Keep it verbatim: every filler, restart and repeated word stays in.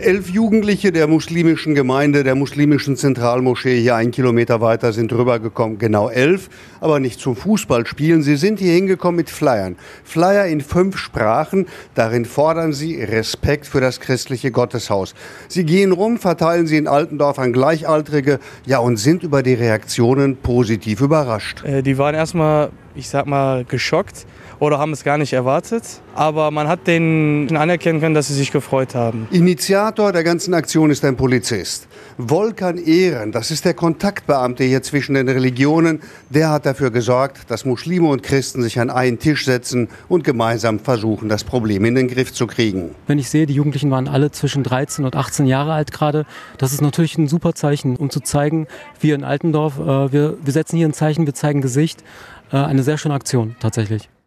Elf Jugendliche der muslimischen Gemeinde, der muslimischen Zentralmoschee hier ein Kilometer weiter sind rübergekommen. Genau elf, aber nicht zum Fußballspielen. Sie sind hier hingekommen mit Flyern. Flyer in fünf Sprachen. Darin fordern sie Respekt für das christliche Gotteshaus. Sie gehen rum, verteilen sie in Altendorf an Gleichaltrige, ja, und sind über die Reaktionen positiv überrascht. Äh, die waren erstmal, ich sag mal, geschockt oder haben es gar nicht erwartet. Aber man hat denen anerkennen können, dass sie sich gefreut haben. Initiator der ganzen Aktion ist ein Polizist. Volkan Ehren, das ist der Kontaktbeamte hier zwischen den Religionen. Der hat dafür gesorgt, dass Muslime und Christen sich an einen Tisch setzen und gemeinsam versuchen, das Problem in den Griff zu kriegen. Wenn ich sehe, die Jugendlichen waren alle zwischen dreizehn und achtzehn Jahre alt gerade, das ist natürlich ein super Zeichen, um zu zeigen, wir in Altendorf, äh, wir, wir setzen hier ein Zeichen, wir zeigen Gesicht. Äh, eine sehr schöne Aktion tatsächlich.